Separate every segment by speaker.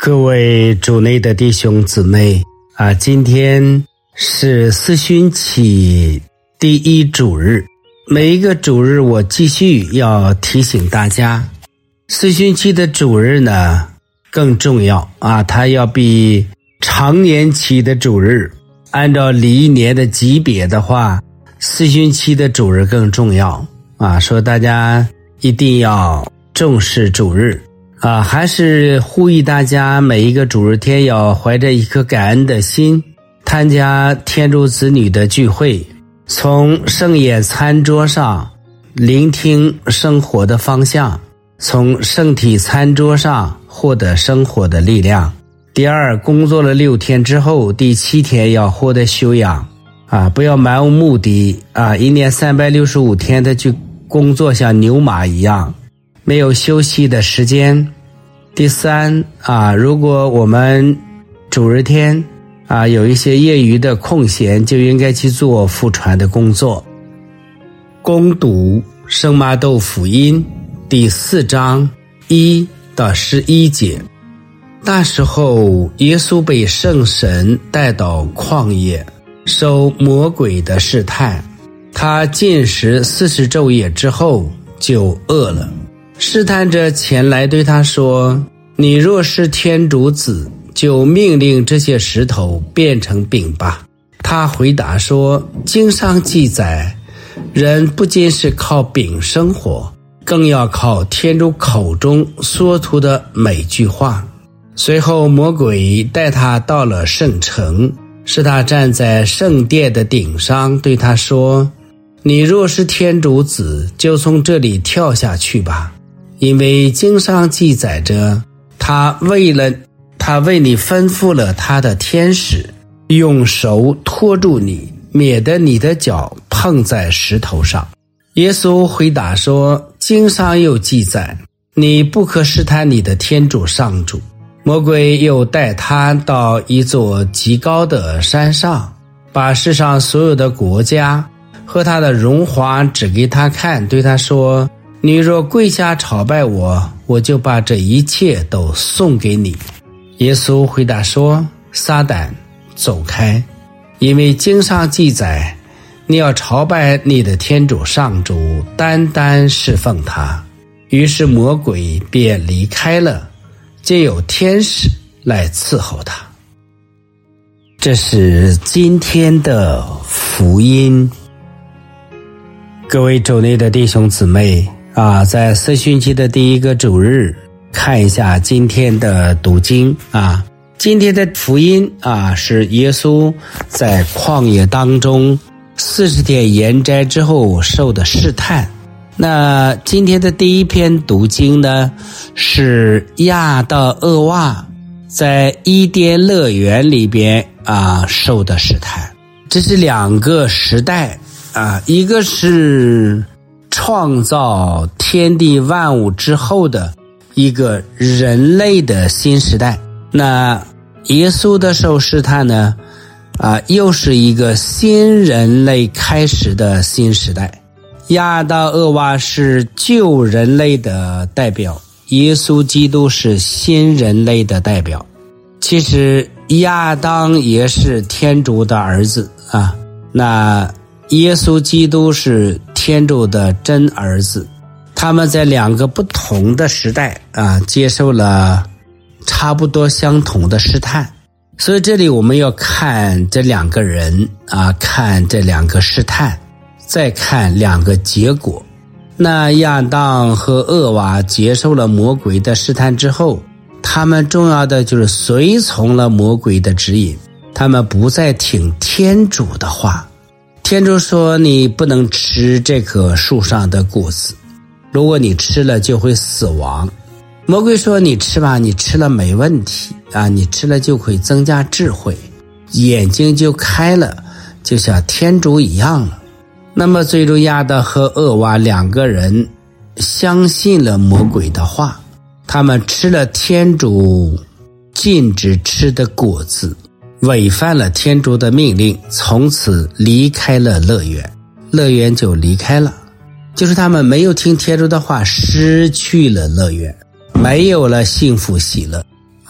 Speaker 1: 各位主内的弟兄姊妹今天是四旬期第一主日。每一个主日我继续要提醒大家，四旬期的主日呢更重要它要比常年期的主日，按照历年的级别的话，四旬期的主日更重要说大家一定要重视主日还是呼吁大家每一个主日天要怀着一颗感恩的心参加天主子女的聚会，从圣宴餐桌上聆听生活的方向，从圣体餐桌上获得生活的力量。第二，工作了6天之后，第7天要获得休养不要漫无目的一年365天的去工作，像牛马一样没有休息的时间。第三如果我们主日天有一些业余的空闲，就应该去做福传的工作。攻读圣马窦福音第4章1到11节。那时候耶稣被圣神带到旷野，受魔鬼的试探，他禁食40昼夜之后就饿了。试探者前来对他说，你若是天主子，就命令这些石头变成饼吧。他回答说，经上记载，人不仅是靠饼生活，更要靠天主口中说出的每句话。随后魔鬼带他到了圣城，使他站在圣殿的顶上，对他说，你若是天主子，就从这里跳下去吧，因为经上记载着，他为你吩咐了他的天使，用手托住你，免得你的脚碰在石头上。耶稣回答说，经上又记载，你不可试探你的天主上主。魔鬼又带他到一座极高的山上，把世上所有的国家和他的荣华指给他看，对他说，你若跪下朝拜我，我就把这一切都送给你。耶稣回答说，撒旦，走开，因为经上记载，你要朝拜你的天主上主，单单侍奉他。于是魔鬼便离开了，皆有天使来伺候他。这是今天的福音。各位主内的弟兄姊妹在四旬期的第一个主日，看一下今天的读经今天的福音是耶稣在旷野当中40天严斋之后受的试探。那今天的第一篇读经呢，是亚当厄娃在伊甸乐园里边受的试探。这是2个时代一个是创造天地万物之后的一个人类的新时代。那耶稣的受试探呢又是一个新人类开始的新时代。亚当厄娃是旧人类的代表，耶稣基督是新人类的代表。其实亚当也是天主的儿子那耶稣基督是天主的真儿子。他们在2个不同的时代接受了差不多相同的试探。所以这里我们要看这2个人看这2个试探，再看2个结果。那亚当和厄娃接受了魔鬼的试探之后，他们重要的就是随从了魔鬼的指引，他们不再听天主的话。天主说，你不能吃这棵树上的果子，如果你吃了就会死亡。魔鬼说，你吃吧，你吃了没问题你吃了就会增加智慧，眼睛就开了，就像天主一样了。那么最终亚当和厄娃2个人相信了魔鬼的话，他们吃了天主禁止吃的果子，违反了天主的命令，从此离开了乐园，乐园就离开了。就是他们没有听天主的话，失去了乐园，没有了幸福喜乐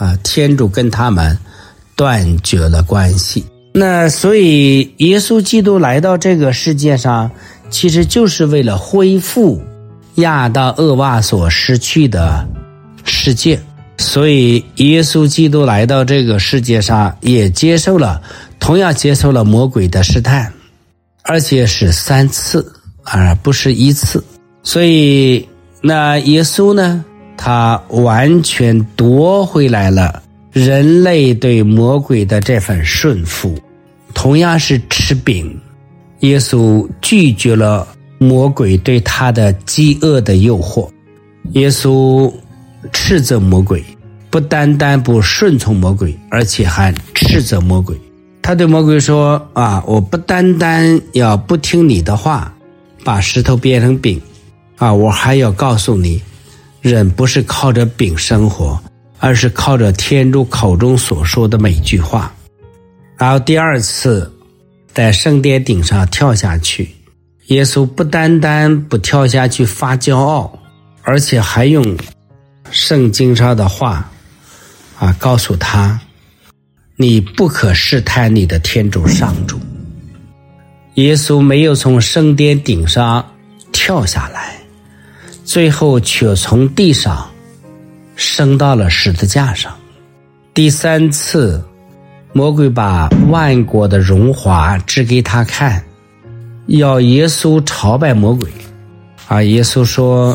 Speaker 1: 天主跟他们断绝了关系。那所以耶稣基督来到这个世界上，其实就是为了恢复亚当厄娃所失去的世界。所以耶稣基督来到这个世界上，也同样接受了魔鬼的试探，而且是3次，而不是1次。所以那耶稣呢，他完全夺回来了人类对魔鬼的这份顺服。同样是吃饼，耶稣拒绝了魔鬼对他的饥饿的诱惑。耶稣斥责魔鬼，不单单不顺从魔鬼，而且还斥责魔鬼。他对魔鬼说我不单单要不听你的话，把石头变成饼我还要告诉你，人不是靠着饼生活，而是靠着天主口中所说的每句话。然后第2次在圣殿顶上跳下去，耶稣不单单不跳下去发骄傲，而且还用圣经上的话告诉他，你不可试探你的天主上主。耶稣没有从圣殿顶上跳下来，最后却从地上升到了十字架上。第3次魔鬼把万国的荣华指给他看，要耶稣朝拜魔鬼耶稣说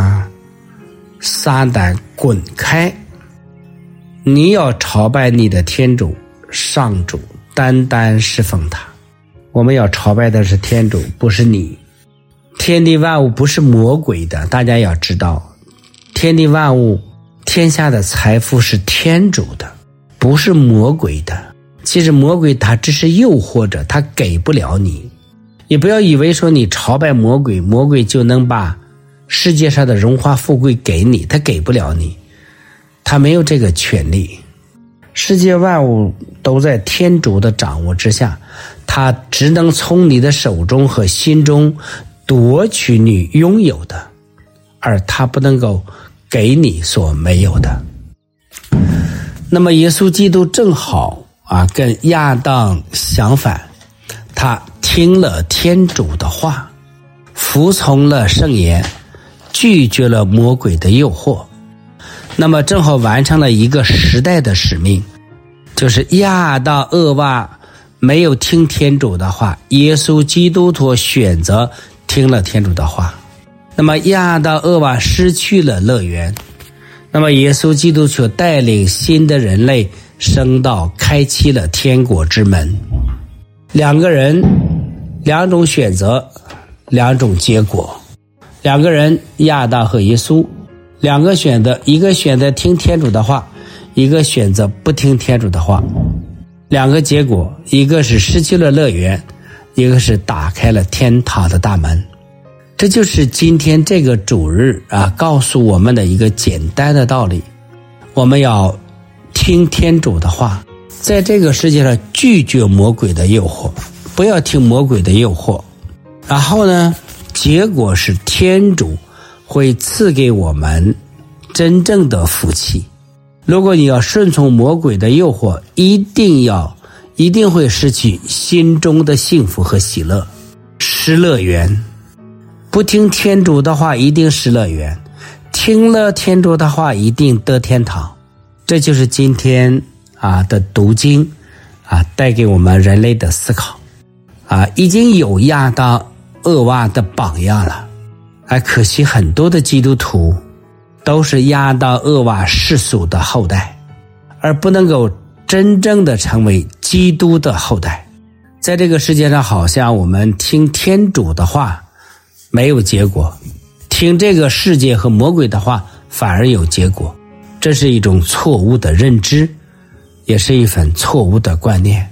Speaker 1: 撒旦滚开，你要朝拜你的天主上主，单单侍奉他。我们要朝拜的是天主，不是你。天地万物不是魔鬼的，大家要知道，天地万物天下的财富是天主的，不是魔鬼的。其实魔鬼他只是诱惑着，他给不了你。也不要以为说你朝拜魔鬼，魔鬼就能把世界上的荣华富贵给你，他给不了你，他没有这个权利。世界万物都在天主的掌握之下，他只能从你的手中和心中夺取你拥有的，而他不能够给你所没有的。那么耶稣基督正好跟亚当相反，他听了天主的话，服从了圣言，拒绝了魔鬼的诱惑。那么正好完成了一个时代的使命，就是亚当厄娃没有听天主的话，耶稣基督徒选择听了天主的话。那么亚当厄娃失去了乐园，那么耶稣基督却带领新的人类升到开启了天国之门。两个人，两种选择，两种结果。两个人，亚当和耶稣，两个选择，一个选择听天主的话，一个选择不听天主的话。两个结果，一个是失去了乐园，一个是打开了天堂的大门。这就是今天这个主日告诉我们的一个简单的道理。我们要听天主的话，在这个世界上拒绝魔鬼的诱惑，不要听魔鬼的诱惑。然后呢，结果是天主会赐给我们真正的福气。如果你要顺从魔鬼的诱惑，一定会失去心中的幸福和喜乐，失乐园。不听天主的话，一定失乐园；听了天主的话，一定得天堂。这就是今天的读经带给我们人类的思考已经有亚当厄娃的榜样了，可惜很多的基督徒都是亚当厄娃世俗的后代，而不能够真正的成为基督的后代。在这个世界上，好像我们听天主的话没有结果，听这个世界和魔鬼的话反而有结果。这是一种错误的认知，也是一份错误的观念。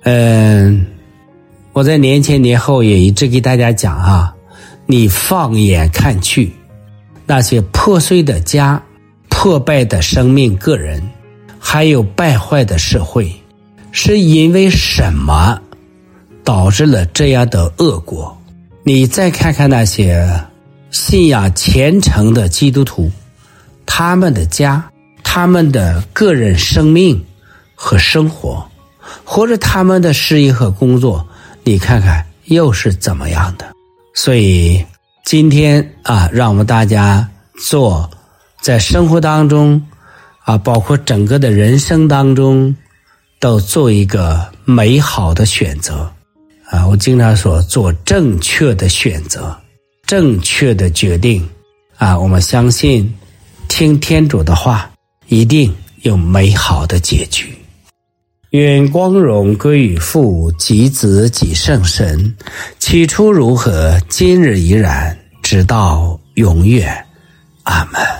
Speaker 1: 我在年前年后也一直给大家讲你放眼看去，那些破碎的家、破败的生命个人，还有败坏的社会，是因为什么导致了这样的恶果？你再看看那些信仰虔诚的基督徒，他们的家、 他们的个人生命和生活，或者他们的事业和工作，你看看又是怎么样的。所以今天让我们大家做在生活当中包括整个的人生当中都做一个美好的选择我经常说做正确的选择，正确的决定我们相信听天主的话一定有美好的结局。愿光荣归于父及子及圣神，起初如何，今日依然，直到永远。阿们。